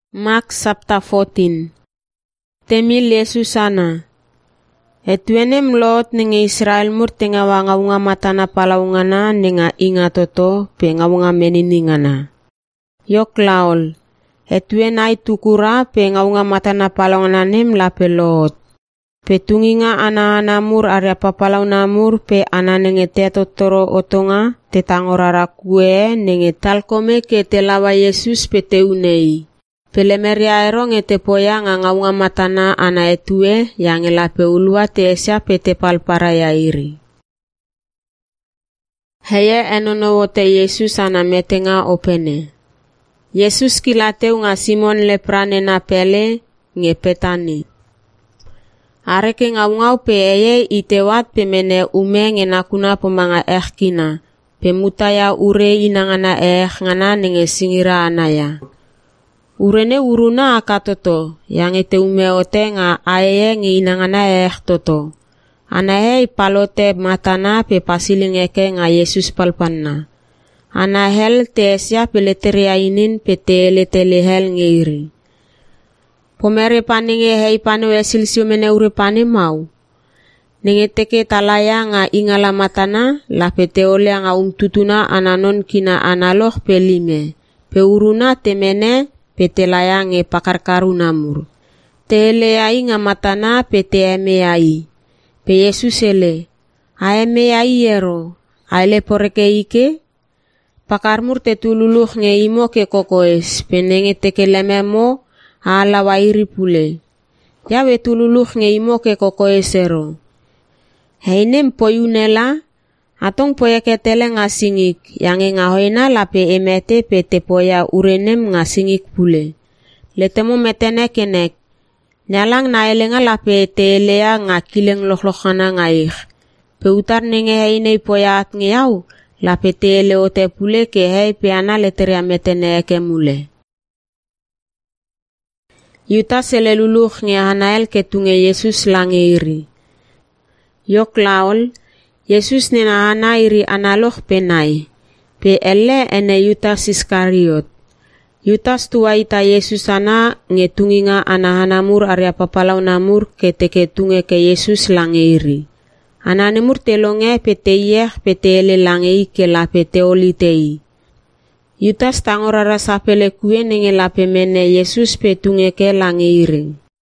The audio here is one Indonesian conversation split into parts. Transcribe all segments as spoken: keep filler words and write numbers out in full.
Mark chapter fourteen. Temil Yesus sana. Etuenem lot ninge Israel mur tenga wanga unga matana palaungana ninga inga toto pe ngawunga meniningana. Yok laol. Etuen ai tukura pe ngawunga matana palaungana nem lape lot. Pe tunginga ana-ana mur area papalau namur pe ana nenge teto toro otonga tetangorara kue nenge talkome ke telawa Yesus pe teunei. Pelemeria ero nge tepoya nga ngawunga matana ana etue yang lape ulua te esya pe te palpara ya iri. Heye enono wote Yesus ana metenga opene. Yesus kilateu nga Simon leprane na pele nge petani. Areke ngawungau pe eye itewat pe mene ume nge nakuna pemanga ehkina. Pemutaya ure inangana eh ngana nenge singira anaya. Urene uruna akatoto yang ite ume ote nga aeye nge inangana eh toto. Anahe ipalote matana pe pasilingeke nga Yesus palpanna. Anahel te esya peleteria inin pe teletelehel nge iri. Pomere paninge hei panu esilsio mene ure pane mau. Nenge teke talaya nga ingala matana la pete ole nga umtutuna ananon kina analoh pelime. Pe uruna temene pete laya nge pakarkaru namur. Tele ai nga matana pete eme ai. Pe Yesus ele. A eme ai ero. Aile poreke ike. Pakarmur te tululuh nge imo ke kokoes. Penenge teke lememo. Ala wairi pule. Yawe tululuh nge imo ke kokoes ero. Heinem poyunela. Atong poya ketele nga singik. Yang nga hoina lape emete pete poya urenem nga singik pule. Letemu metene kenek. Nyalang na elenga lape telea nga kileng loklokhana nga ik. Peutar nenge heinei poya at ngeyau. Lape tele ote pule ke hei peana leteria metene eke mule. Yuta seleluluh nge hanael ketunge Yesus lange iri. Yok laol. Yesus nena ana iri analoh penai. Pe ele ene Yutas Iskariot. Yutas tua ita Yesus ana nge tunginga ana hanamur area papalau namur ke teke tunge ke Yesus lange iri. Ana nemur telonge pete yeh pete ele lange ike la pete oli tei. Yutas tangorara sapele kue nenge la pemene Yesus pe tunge ke lange iri.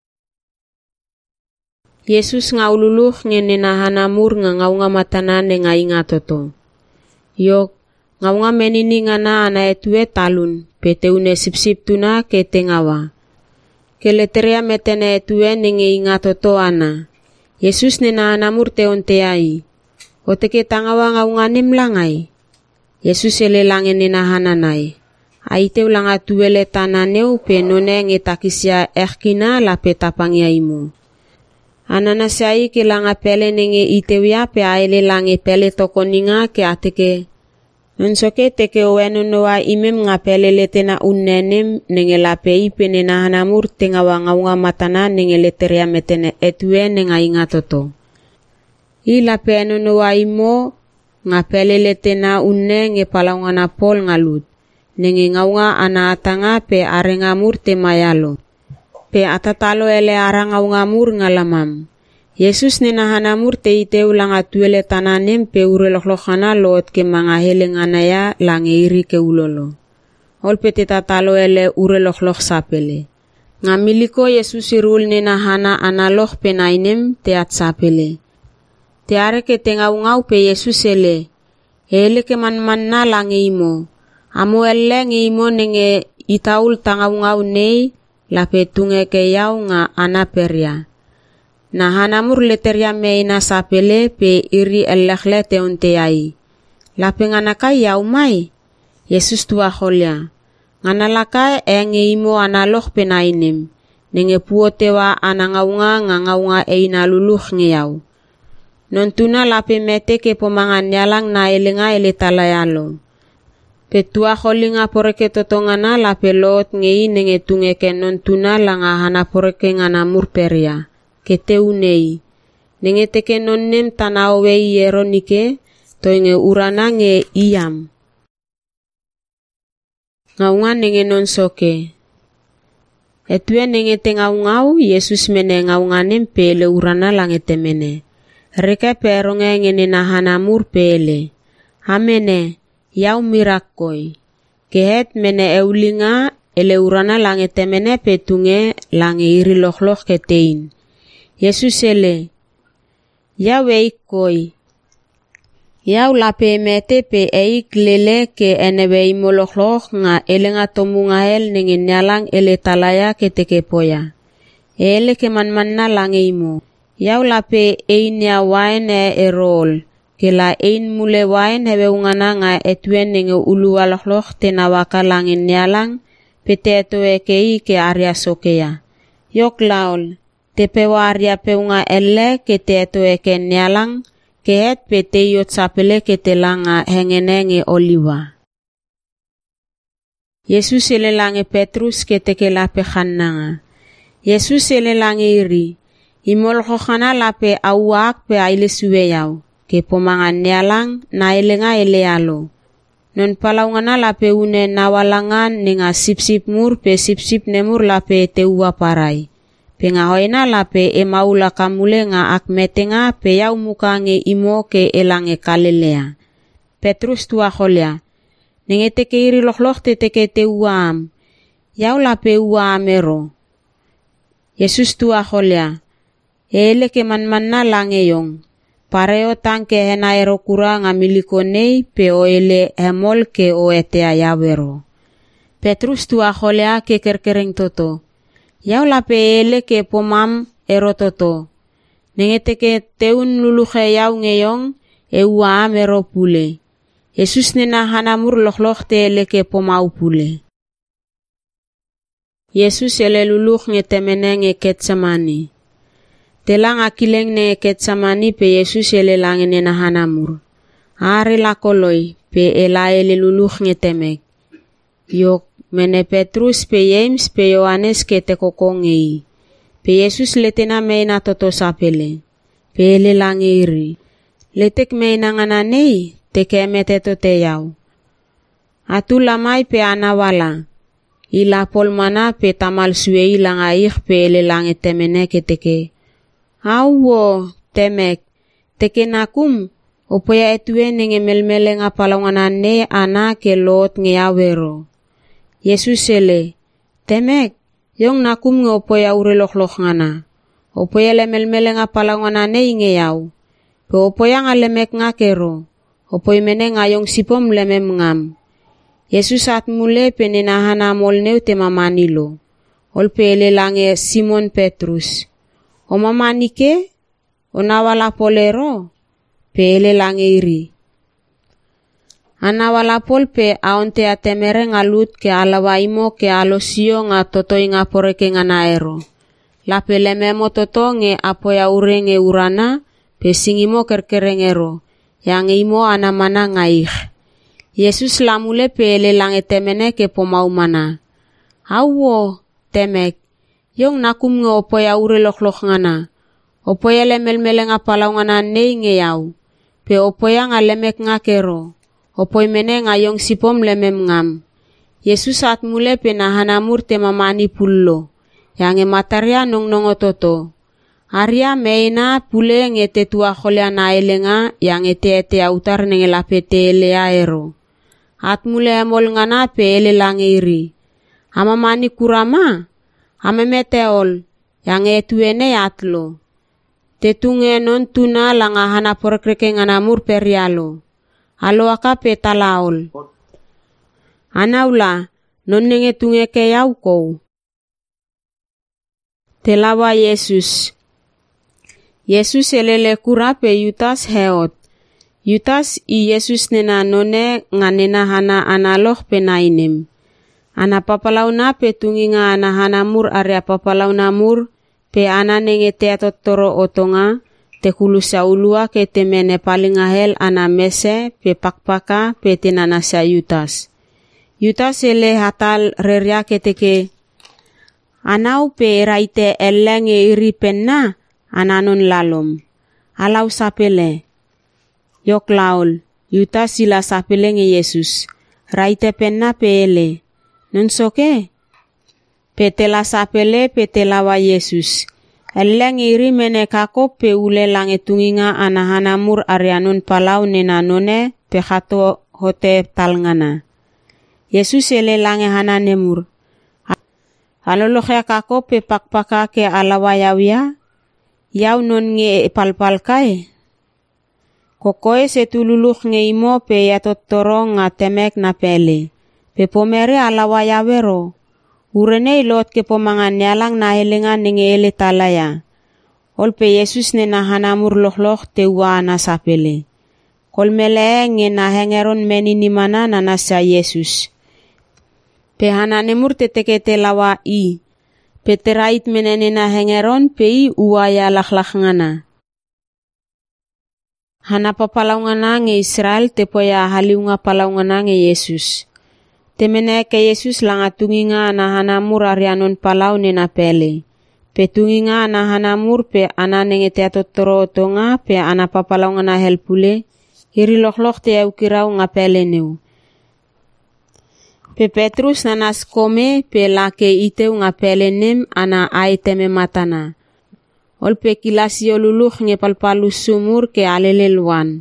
Yesus ngaululuh nge nena hanamur nga ngaunga matana nga inga toto. Yok, ngaunga menini ngana ana etue talun, pete une sip-sip tuna ke tengawa. Keleterea metene etue nenge inga toto ana. Yesus nena hanamur te onteai. Oteke tangawa ngaunga nem langai. Yesus ele lange nena hananai. Aite ulanga tuele tananeu pe none nge takisia erkina la pe tapangya imu. Anana siai ke langa pele nenge itewia pe aele lange pele tokoninga ke ateke. Nonsoke teke oenu noa imem nga pele letena unnenem nenge lape ipe nena hanamur tenga wangaunga matana nenge leteria metene etue nenga inga toto. I lape enu noa imo nga pele letena unne nge palaungana pol ngalut. Nenge ngaunga ana atanga pe arengamur te mayalo. Pe atatalo ele arangaungamur ngalamam. Yesus nena hanamur te ite ulanga tuele tananem pe ure loklokhana lot ke mga helenganaya lange iri ke ulolo. Ol pe te tatalo ele ure loklokh sapele. Nga miliko Yesus irul nena hana analokh pe nainem te at sapele. Te are ke tenga ungau pe Yesus ele. Ele ke man-man na lange imo. Amo ele nge imo nenge itaul tanga ungau nei. Lape tunge ke yau nga anaperia. Na hanamur leteria meina sapele pe iri elekhle te onteai. Lape nganakai yau mai. Yesus tua holya. Nganalakai e nge imo analoh penainem. Nenge puotewa anangaunga nga ngaunga e inaluluh nge yau. Nontuna lape mete ke pomangan yalang na elenga ele talayalo. Petua holinga poreke totongana la pelot ngei nenge tunge ke non tuna langa hana poreke ngana murperia. Kete unei. Nenge teke non nem tanawe ieronike to nge urana nge iam. Ngaunga nenge non soke. Etue nengete ngau-ngau Yesus mene ngau-nganem pele urana langete mene. Reke peronge ngene nahanamur pele. Hamene, yau mirakoi. Kehet mene eulinga ele urana langete mene petunge lange iri loh-loh ketein. Yesus ele, yau eikoi. Yau lape mete pe eik lele ke enebe imoloh-loh nga ele nga tomunga el nengin nyalang ele talaya keteke poya. Ele ke man-manna lange imo. Yau lape ein ya wain e erol. Ke la ein mule wain hebe ungana nga etuen nenge ulu loh-loh tenawaka langin nyalang pete eto ekei ke arya sokeya. Yok laol. Tepe waria peunga elle ke te eto eke nyalang. Kehet pete yot sapele ketelanga hengenenge oliwa. Yesus elelange Petrus keteke lape khannanga. Yesus elelange iri. Imol khokhana lape awak pe aile suwe yau. Ke pomangan nialang na elenga elealo. Non palaungana lape une nawalangan ninga sip-sip mur pe sip-sip nemur lape te uwa parai. Penga hoina lape e maula kamule nga akmetenga pe yau muka nge imo ke elange kalelea. Petrus tua kholea. Nenge teke iri loh-loh te teke te uam. Yau lape uam ero. Yesus tua kholea. Ele ke man-manna lange yong. Pareo tangke hena ero kura nga miliko nei pe o ele hemol ke o etea yawero. Petrus tua kholea ke kerkereng toto. Yau lape ele ke pomam ero toto. Nenge teke teun luluhe yau ngeyong e uam ero pule. Yesus nena hanamur loh-loh te ele ke pomau pule. Yesus ele luluh ngetemene nge Getsemani. Telang akileng nge Getsemani pe Yesus ele lange nena hanamur. Are lakoloi pe ela ele luluh ngetemek. Yok. Mene Petrus pe James pe Yohanes ke te kokongei. Pe Yesus letena meina toto sapele. Pe ele lange iri. Letek meina ngana nei te kemete to te yau. Atu lamai pe anawala. Ila pol mana pe tamal suei langa ik pe ele lange temene ke teke. Awo temek. Teke nakum. Opoya etue nenge melmele nga palangana ne ana ke lot nge awero. Yesus ele, temek, yong nakum nge opoya ure loh-loh ngana. Opoya lemel-mele nga palangana ne inge yau. Pe opoya nga lemek nga kero. Opoy mene nga yong sipom lemem ngam. Yesus at mule pe ninahana mol neu te mamanilo. Ol pe ele lange Simon Petrus. O mamanike? O nawala polero? Pe ele lange iri. Anawala pol pe aonte atemere ngalut ke alawaimo ke alosio nga totoi nga poreke nga naero. Lape lememo toto nge apoya ure nge urana pe singimo kerkerengero. Yang imo anamana nga ik. Yesus lamule pe ele lange temene ke pomau mana. Awo, temek. Yong nakum nge opoya ure loh-loh ngana. Opoya lemel-mele nga palau ngana nei nge yau. Pe opoya nga lemek nga kero. Opoy mene ngayong sipom lemem ngam. Yesus at mule penahanamur te mamani pullo. Yang e mataria nong nongo toto. Aria meina pule nge te tua kholea na elenga yang e te ete autar nenge lapete elea ero. At mule emol ngana pe ele lange iri. Ama mani kurama. Ama meteol. Yang e tuene atlo. Te tunge non tuna langa hana porkreke nganamur perialo. Alo aka pe talaol. Anaula, non nenge tunge ke yau kou. Telawa Yesus. Yesus elele kura pe Yutas heot. Yutas i Yesus nena none nga nena hana analoh pe nainem. Ana papalau na pe tungi nga ana hana mur area papalau na mur pe ana nenge teatot toro otonga. Te kulusa ulua ke te mene palinga hel ana mese pe pakpaka pe te nanasa Yutas. Yutas ele hatal reria ke teke. Anau pe raite elenge iri penna ananon lalom. Alau sapele. Yok laol. Yutas sila sapele nge Yesus. Raite penna pe ele. Non soke? Pete la sapele pete lawa Yesus. Eleng iri menekako pe ule lange tunginga anahanamur arianun palau nenanone pehato hote talngana. Yesus ele lange hananemur. Alolohe kako pe pakpaka ke alawa yawya. Yaw non nge palpal kai. Kokoe setululuh nge imo pe yatotoro nga temek na pele. Pe pomere alawa yawero. Urene ilot ke pomangan nyalang na helengan nge ele talaya. Ol pe Yesus ne na hanamur lohloh te wa na sapele. Kol mele nge na hengeron meni ni mana na nasa Yesus. Pe hananemur te teke te lawa i. Pe terait menene na hengeron pe i uaya lakhlak ngana. Hana papalaungana nge Israel te poya haliunga palaungana nge Yesus. Temene ke Yesus langa tunginga na hanamur arianon palau nena pele. Pe tunginga na hanamur pe ana nenge te atotoro otonga pe ana papalaunga na helpule. Hiri loklok te au kirau nga pele neu. Pe Petrus na naskome pe lake iteu nga pele nem ana aiteme matana. Ol pe kilasi oluluh nge palpalus sumur ke alele luan.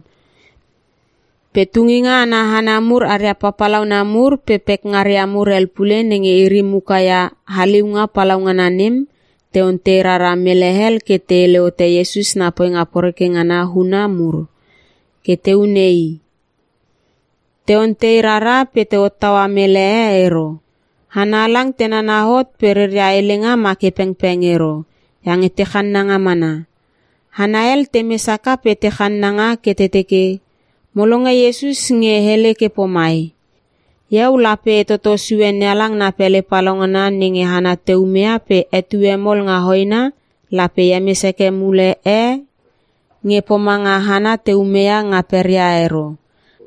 Petunginga na hanamur area papalau namur pepek ngariamur elpule nenge iri mukaya haliunga palaunga nanim teonte rara melehel ke te leote Yesus na poe ngaporeke ngana hunamur ke te unei. Teonte rara pe te otawa melehe ero. Hanalang tenanahot pereria elenga make pengpengero yang etekan nanga mana. Hanael temesaka pe tekan nanga ke teteke. Molonga Yesus nge hele ke pomai. Yau lape toto suen nyalang na pele palongana nenge hana teumea pe etue mol nga hoina lape yameseke mule e nge pomanga hana teumea nga peria ero.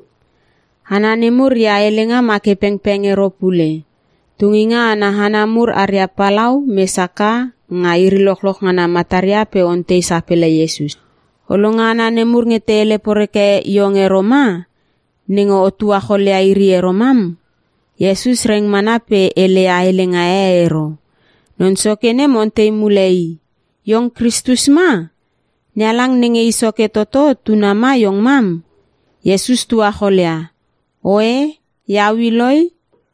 Hana nemur ya elenga make pengpengero pule. Tunginga ana hana mur arya palau mesaka nga iri loklok ngana mataria pe onte sapele Yesus. Olongana nemur ngetele poreke yonge Roma, nengo otua khole airi Romam. Yesus reng mana pe ele aile nga ero. Non sokene monte mulei. Yong Kristus ma. Nyalang nenge isoke toto tunama yong mam. Yesus tua kholea. Oe, yawiloi.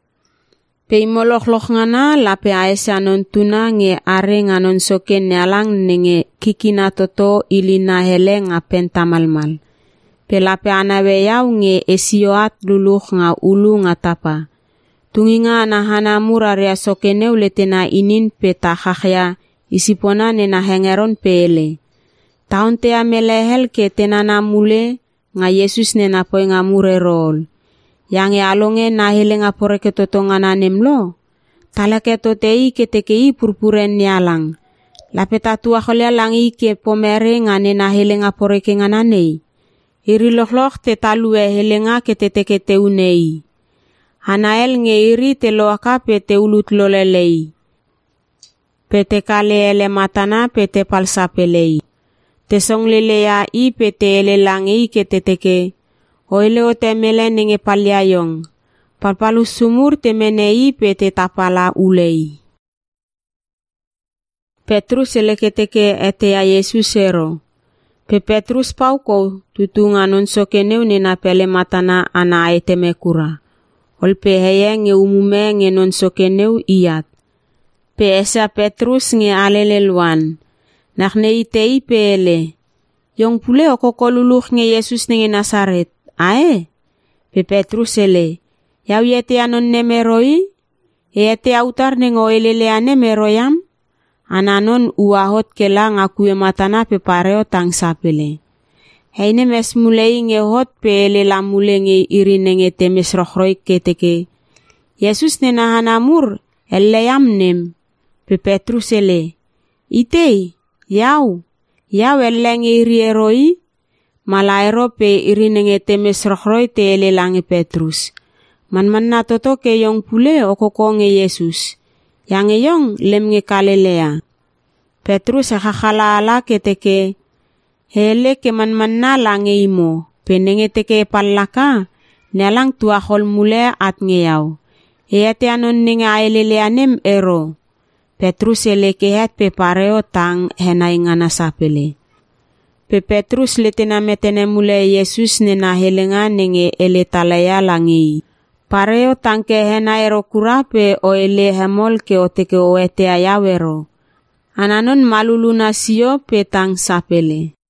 Pe imolokhlok ngana lape aesa non tuna nge are nganon soke nyalang nenge kikina toto ilina hele nga pentamalmal. Pe lape anawe yau nge esioat luluh nga ulu nga tapa. Tunginga na hanamur area soke neuletena inin pe takhakya isipona nena hengeron pele. Taon te amelehel ke tenana mule nga Yesus nena poe nga mure rol. Yang e alonge na hele nga poreke totonga na nemlo. Talake totei ke tekei purpuren nyalang. Lapeta tua kholea langi ke pomere nga nena hele nga poreke nga nanei. Iri loklok te talue hele nga ke te teke te unei. Hanael nge iri te loaka pe te ulut lolelei. Pe te kale ele matana pe te palsapelei. Te song lelea i pe te ele langi ke te teke. Oile o te mele nenge palyayong. Palpalus sumur te menei pe te tapala ulei. Petrus eleketeke ete a Yesus ero. Pe Petrus pauko tutunga non sokeneu nena pele matana ana aete mekura. Ol pe heye nge umume nge non sokeneu iyat. Pe esa Petrus nge alele luan. Nakne itei pe ele. Yong pule okokoluluh nge Yesus nenge Nasaret. Ae, pe Petrus ele, yau yete anon nemeroi, yete autar nengo elele ane meroyam, ananon uahot kela ngakue matana pe pareo tang sapele. Heine mes mulei nge hot pe ele la mule nge iri nenge temes rohroi keteke. Yesus nena hanamur, ele yam nem, pe Petrus ele, itei, yau, yau ele nge iri eroi, malaero pe iri nenge temes rohroi te ele lange Petrus. Man man na toto ke yong pule okoko nge Yesus. Yang yong lem nge kalelea. Petrus akakala ala ke teke. Hele ke man man na lange imo. Pe nenge teke palaka. Nyalang tua hol mule at nge yau. Eyate anon nenge aelele anem ero. Petrus ele kehat pe pareo tang henai ngana sapele. Pe Petrus letena metene mule Yesus nena helenga nenge ele talaya langi. Pareo tang ke henai ro kura pe o ele hemol ke oteke o ete ayawero. Ananon maluluna sio pe tang sapele.